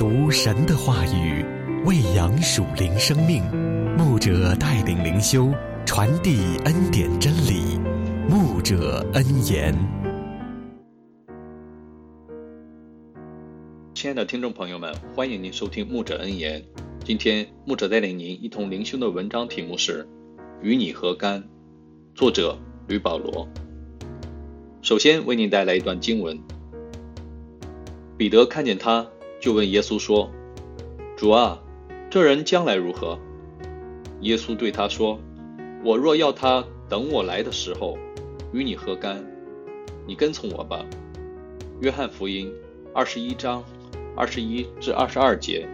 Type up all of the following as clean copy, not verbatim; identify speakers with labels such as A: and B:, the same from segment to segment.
A: 读神的话语，喂养属灵生命。牧者带领灵修，传递恩典真理。牧者恩言。
B: 亲爱的听众朋友们，欢迎您收听牧者恩言。今天牧者带领您一同灵修的文章题目是与你何干，作者吕保罗。首先为您带来一段经文。彼得看见他，就问耶稣说：主啊，这人将来如何？耶稣对他说：我若要他等我来的时候，与你何干？你跟从我吧。约翰福音21章21至22节。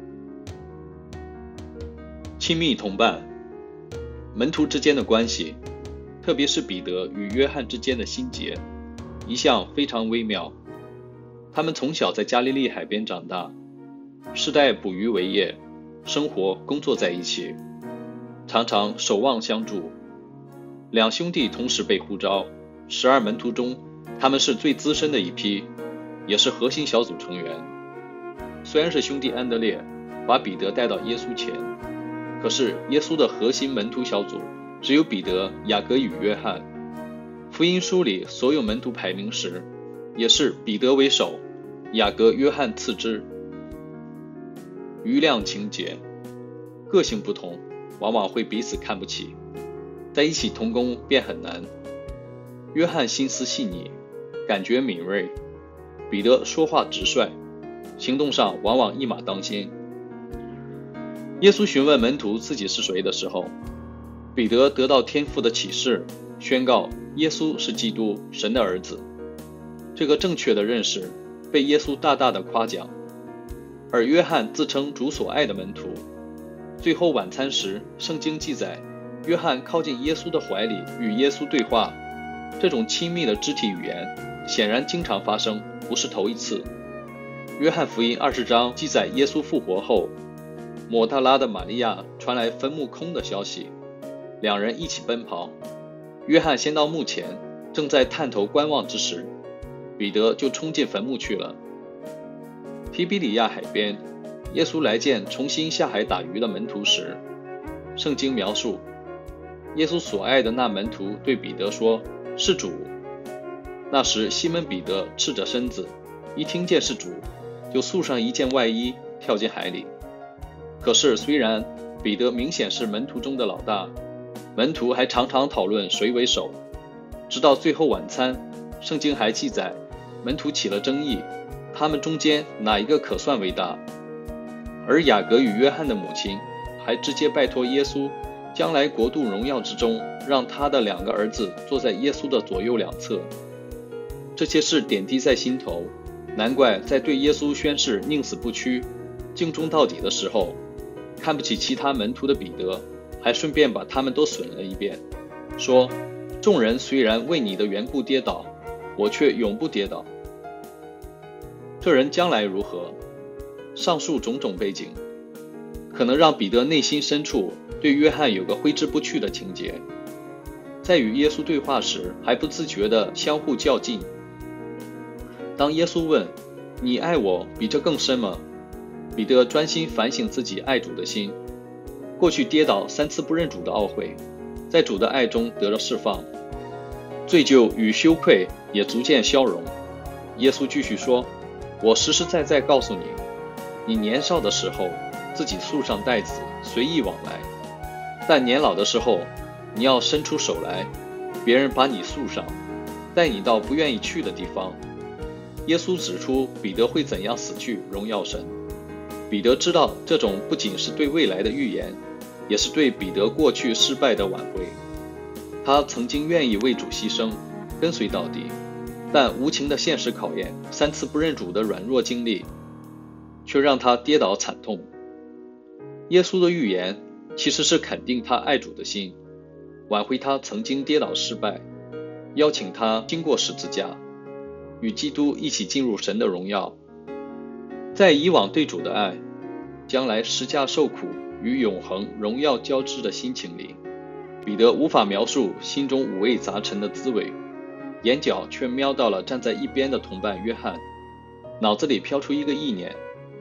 B: 亲密同伴，门徒之间的关系，特别是彼得与约翰之间的心结，一向非常微妙。他们从小在加利利海边长大，世代捕鱼为业，生活工作在一起，常常守望相助。两兄弟同时被呼召，12门徒中，他们是最资深的一批，也是核心小组成员。虽然是兄弟安德烈把彼得带到耶稣前，可是耶稣的核心门徒小组只有彼得、雅各与约翰。福音书里所有门徒排名时，也是彼得为首，雅各、约翰次之。余量情节，个性不同，往往会彼此看不起，在一起同工便很难。约翰心思细腻，感觉敏锐，彼得说话直率，行动上往往一马当先。耶稣询问门徒自己是谁的时候，彼得得到天父的启示，宣告耶稣是基督，神的儿子。这个正确的认识被耶稣大大的夸奖。而约翰自称主所爱的门徒。最后晚餐时，圣经记载，约翰靠近耶稣的怀里与耶稣对话。这种亲密的肢体语言显然经常发生，不是头一次。约翰福音20章记载耶稣复活后，抹大拉的玛利亚传来坟墓空的消息，两人一起奔跑。约翰先到墓前，正在探头观望之时，彼得就冲进坟墓去了。提比里亚海边，耶稣来见重新下海打鱼的门徒时，圣经描述耶稣所爱的那门徒对彼得说：是主。那时西门彼得赤着身子，一听见是主，就束上一件外衣跳进海里。可是虽然彼得明显是门徒中的老大，门徒还常常讨论谁为首。直到最后晚餐，圣经还记载门徒起了争议，他们中间哪一个可算为大？而雅各与约翰的母亲还直接拜托耶稣，将来国度荣耀之中，让他的2个儿子坐在耶稣的左右两侧。这些事点滴在心头，难怪在对耶稣宣誓宁死不屈、尽忠到底的时候，看不起其他门徒的彼得，还顺便把他们都损了一遍，说：众人虽然为你的缘故跌倒，我却永不跌倒。这人将来如何？上述种种背景，可能让彼得内心深处对约翰有个挥之不去的情结，在与耶稣对话时还不自觉地相互较劲。当耶稣问：你爱我比这更深吗？彼得专心反省自己爱主的心，过去跌倒3次不认主的懊悔，在主的爱中得了释放，罪疚与羞愧也逐渐消融。耶稣继续说：我实实在在告诉你，你年少的时候自己束上带子，随意往来，但年老的时候，你要伸出手来，别人把你束上，带你到不愿意去的地方。耶稣指出彼得会怎样死去，荣耀神。彼得知道这种不仅是对未来的预言，也是对彼得过去失败的挽回。他曾经愿意为主牺牲，跟随到底，但无情的现实考验，3次不认主的软弱经历，却让他跌倒惨痛。耶稣的预言其实是肯定他爱主的心，挽回他曾经跌倒失败，邀请他经过十字架，与基督一起进入神的荣耀。在以往对主的爱，将来十架受苦与永恒荣耀交织的心情里，彼得无法描述心中五味杂陈的滋味，眼角却瞄到了站在一边的同伴约翰，脑子里飘出一个意念：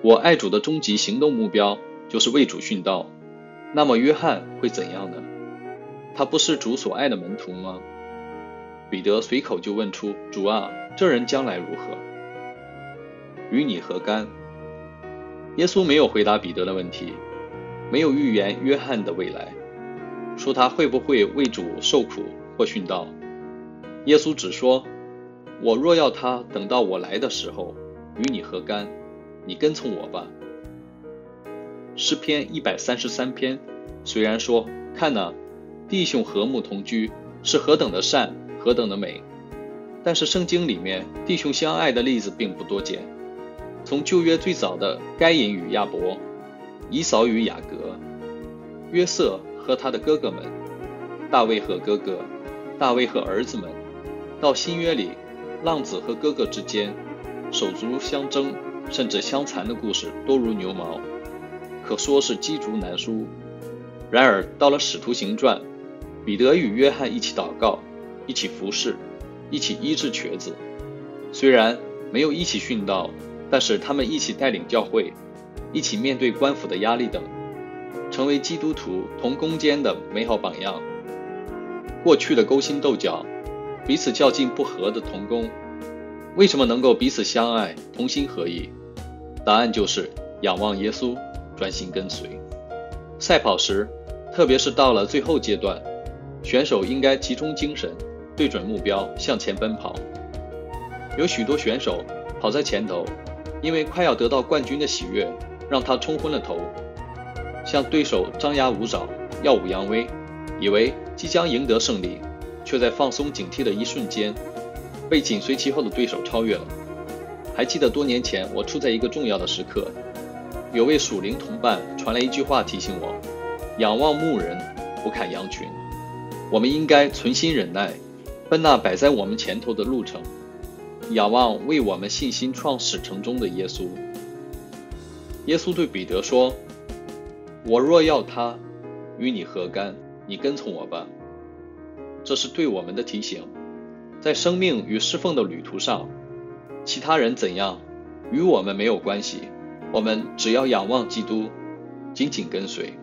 B: 我爱主的终极行动目标就是为主殉道，那么约翰会怎样呢？他不是主所爱的门徒吗？彼得随口就问出，主啊，这人将来如何？与你何干？耶稣没有回答彼得的问题，没有预言约翰的未来，说他会不会为主受苦或殉道。耶稣只说，我若要他等到我来的时候，与你何干？你跟从我吧。诗篇133篇虽然说，看哪，弟兄和睦同居是何等的善，何等的美，但是圣经里面弟兄相爱的例子并不多见。从旧约最早的该隐与亚伯，以扫与雅各，约瑟和他的哥哥们，大卫和哥哥，大卫和儿子们，到新约里浪子和哥哥之间手足相争甚至相残的故事多如牛毛，可说是网竹难书。然而到了使徒行传，彼得与约翰一起祷告，一起服侍，一起医治瘸子，虽然没有一起殉道，但是他们一起带领教会，一起面对官府的压力等，成为基督徒同工间的美好榜样。过去的勾心斗角，彼此较劲不和的同工，为什么能够彼此相爱，同心合意？答案就是仰望耶稣，专心跟随。赛跑时，特别是到了最后阶段，选手应该集中精神，对准目标，向前奔跑。有许多选手跑在前头，因为快要得到冠军的喜悦让他冲昏了头，向对手张牙舞爪，耀武扬威，以为即将赢得胜利，却在放松警惕的一瞬间被紧随其后的对手超越了。还记得多年前我处在一个重要的时刻，有位属灵同伴传来一句话提醒我，仰望牧人，不看羊群。我们应该存心忍耐，奔那摆在我们前头的路程，仰望为我们信心创始成终的耶稣。耶稣对彼得说，我若要他，与你何干？你跟从我吧。这是对我们的提醒，在生命与侍奉的旅途上，其他人怎样与我们没有关系，我们只要仰望基督，紧紧跟随。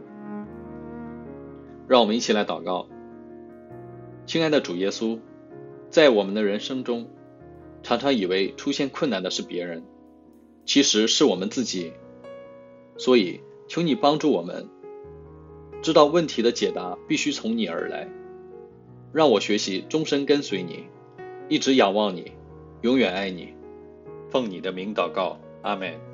B: 让我们一起来祷告。亲爱的主耶稣，在我们的人生中，常常以为出现困难的是别人，其实是我们自己，所以求你帮助我们知道问题的解答必须从你而来，让我学习终身跟随你，一直仰望你，永远爱你。奉你的名祷告，阿们。